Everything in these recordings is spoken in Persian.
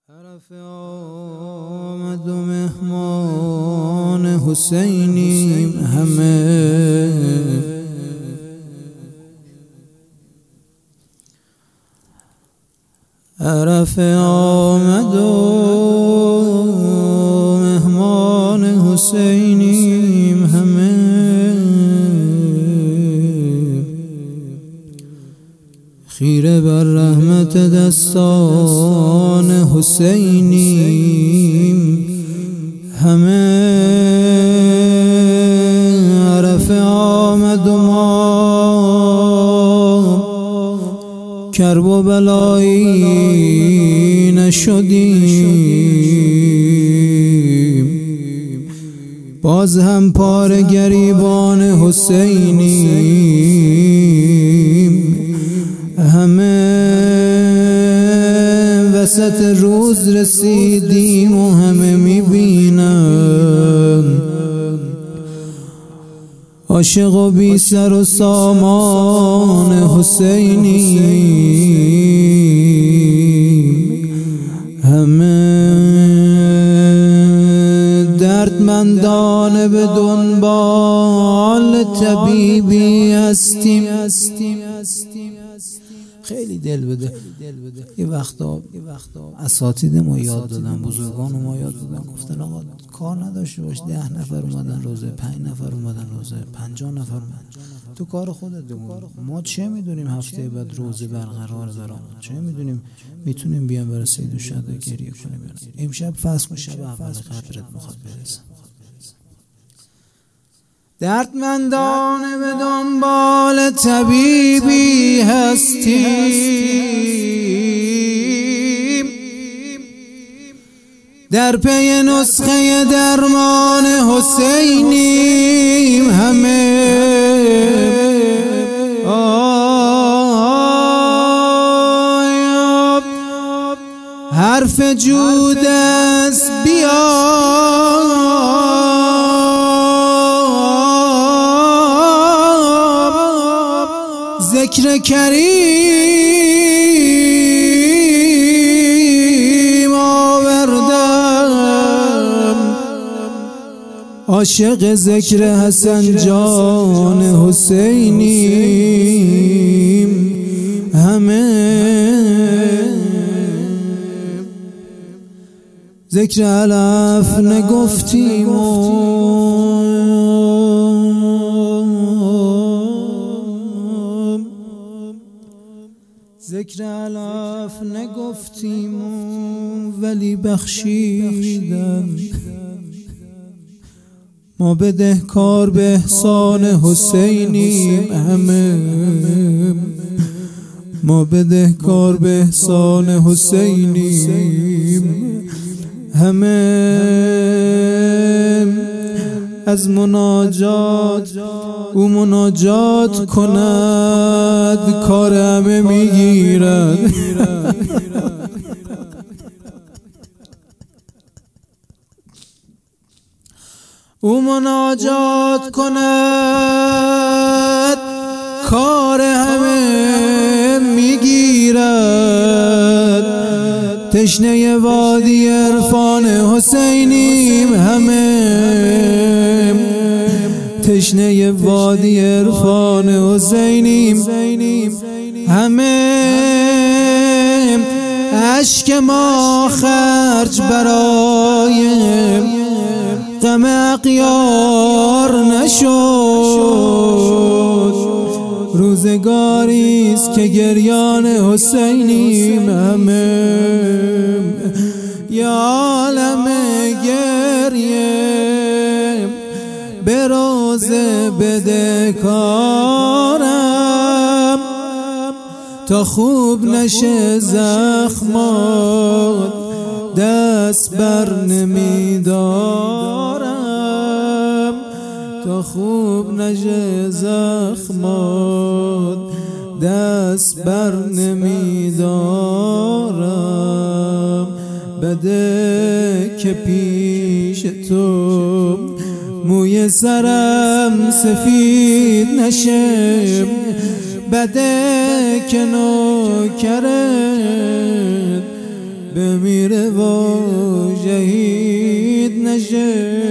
طرف آمد و مهمان حسینیم همه، طرف آمد و مهمان حسینیم همه، خیره بر رحمت دستان حسینیم همه. عرف آمد و ما کرب و بلایی نشدیم، باز هم پاره گریبان حسینیم همه. وسط روز رسیدیم و همه میبینن، عاشق و بی سر و سامان حسینیم همه. دردمندانه به دنبال طبیبی هستیم. خیلی دل بده. یه وقتا اساتید ما یاد دادن، بزرگان ما یاد دادن، گفتن آقا کار نداشته باش، 10 نفر اومدن روزه، 5 نفر اومدن روزه، 50 نفر اومدن، تو کار خودت بکن. ما چه میدونیم هفته بعد روزه برقرار برامون، چه میدونیم میتونیم بیان برای سید الشهدا گریه کنیم. امشب فصل کن، شب اول قدرت میخواد برسه. دردمندانه به دنبال طبیبی هستیم، در پی نسخه درمان حسینیم همه. حرف جود است بیا ذکر کریم آوردم، عاشق ذکر حسن جان حسینیم همه. ذکر علف نگفتیم ذکر علف نگفتیم ولی بخشیدن. ما بدهکار به احسان حسینیم همه، ما بدهکار به احسان حسینیم همه. از مناجات او مناجات کند، کار همه میگیرد. او مناجات کند، کار همه میگیرد. تشنه وادی عرفان حسینیم همه، تشنه وادی عرفان حسینیم همه. اشک ما خرج برای غم اغیار نشد، روزگاریست که گریان حسینیم همه. یا عالم گریه به روزه بدهکارم، تا خوب نشه زخمات دست بر نمیدارم، تا خوب نشه زخمات دست بر نمیدارم. بده که پیش تو موی سرم سفید نشه، بده که نوکرت بمیره و شهید نشه.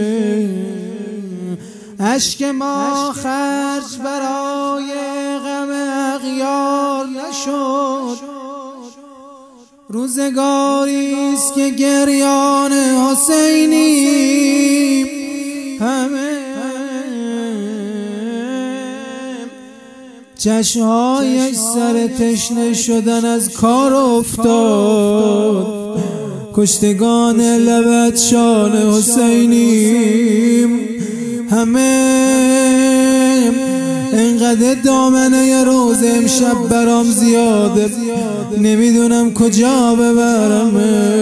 اشک ما خرج برای غم اغیار نشد، روزگاریست که گریان حسینی همه چشمهایش سر تشنه شدن از کار افتاد. کشتگان لبدشان حسینیم همه انقدر دامنه روز امشب برام زیاده، نمیدونم کجا ببرم.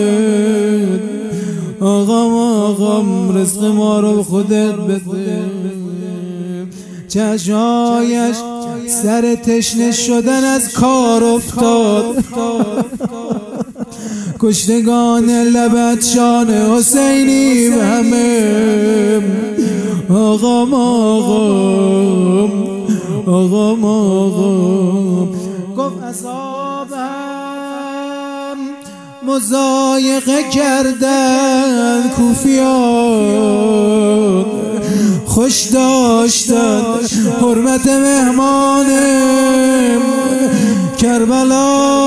آقام رزق ما رو خودت بده. چشمایش سر تشنه شدن از کار افتاد. کشتگان لبدشان حسینیم همه. آقام گفت اصحاب هم مضایقه کردن، کوفیان خوش داشتن حرمت مهمان کربلا.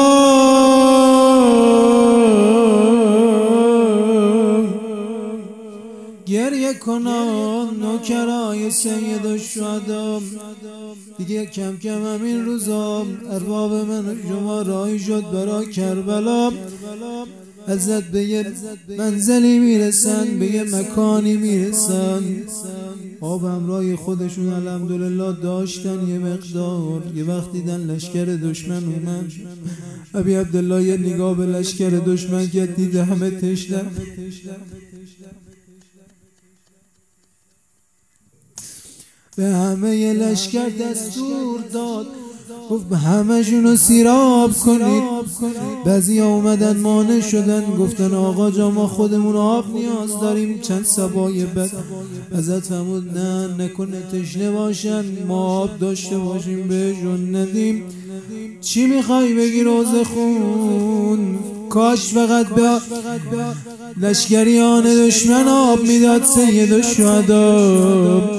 گریه کنان نوکرای سید الشهدا، دیگه کم کم همین روزا ارباب من و شما راهی شد برای کربلا. ازت به یه منزلی میرسن، به یه مکانی میرسن. آب همراه خودشون الحمدلله داشتن یه مقدار. یه وقت دیدن لشکر دشمن اومد. ابی عبدالله یه نگاه به لشکر دشمن کرد، دیده همه تشنه. به همه ی لشکر دستور داد، گفت به همه شونو سیراب کنید. بعضی اومدن مانع شدن، گفتن آقا جا ما خودمون آب نیاز داریم. چند سبای بد ازت فرمود نه نکنه تشنه باشن، ما آب داشته باشیم بهشون ندیم. چی میخوای بگی روزه خون؟ کاش فقط به لشکریان دشمن آب میداد سید الشهدا.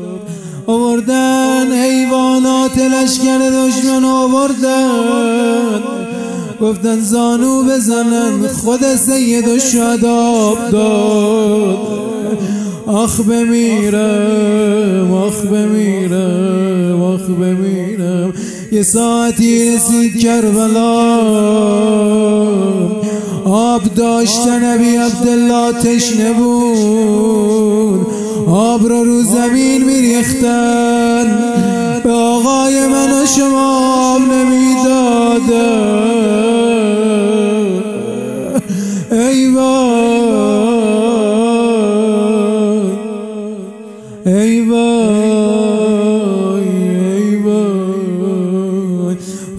آوردن حیوانات لشکر دشمن آوردن، گفتن زانو بزنن خود سید الشهدا داد. آخ بمیرم آخ بمیرم آخ بمیرم. یه ساعتی رسید کربلا، آب داشتن ابی عبدالله تشنه بود. آب رو زمین میریختن، به آقای من و شما آب نمیدادن. ای وای ای وای ای وای.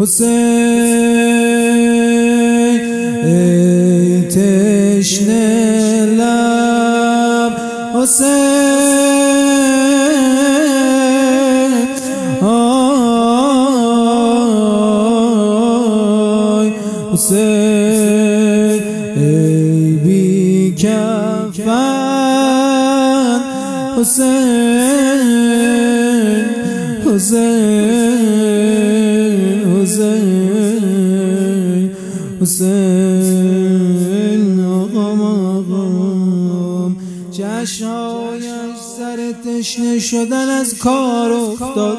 حسین ای تشنه لب، حسین حسین ای بی کفن، حسین حسین حسین حسین. آقام چشمهایش سر تشنه شدن از کار افتاد.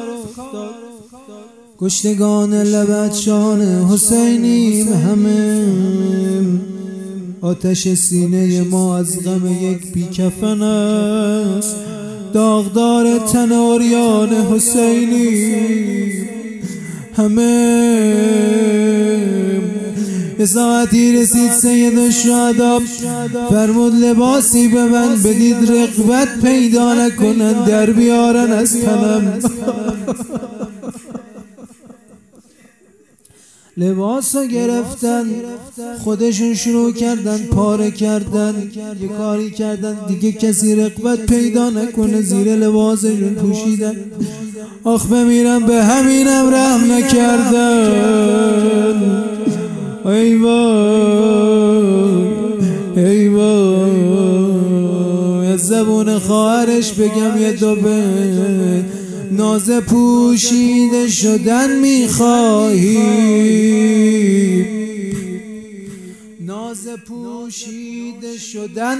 کشتگان لبدشان حسینیم همه. آتش سینه ما از غم یک بیکفن است، داغدار تن عریان حسینیم همه. یه ساعتی رسید سید الشهدا، فرمود لباسی به من بدید رغبت پیدا نکنن، در بیارن از تنم. لباس گرفتن، خودشون شروع کردن پاره کردن، یه کاری کردن دیگه کسی رغبت پیدا نکنه، زیر لباسشون پوشیدن. آخ بمیرم به همینم رحم نکردن. ای وای ای وای از زبون خواهرش بگم یه دو بیت. ناز پوشیده شدن میخواهی، ناز پوشیده شدن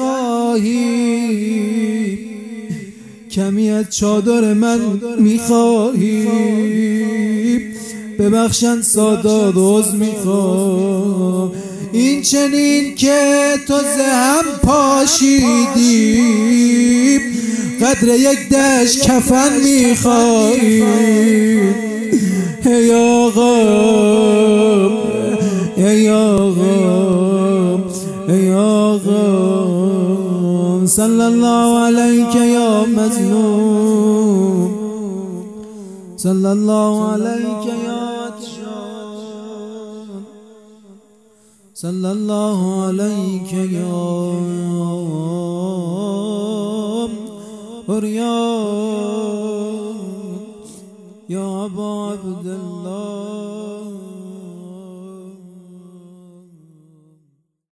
میخواهی، کمی از چادر من میخواهی، ببخشن سادات عذر میخوام. این چنین که تو زهم پاشیدی، قدر یک دشت کفن میخوایی. ای آقا ای آقا ای آقا، صلی الله علیک یا مظلوم، صلی الله علیک یا عطشان، صلی الله علیک یا عریان، یا ابا عبدالله.